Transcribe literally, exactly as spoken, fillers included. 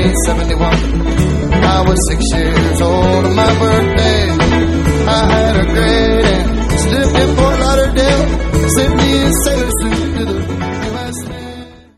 nineteen seventy-one. I was six years old on my birthday.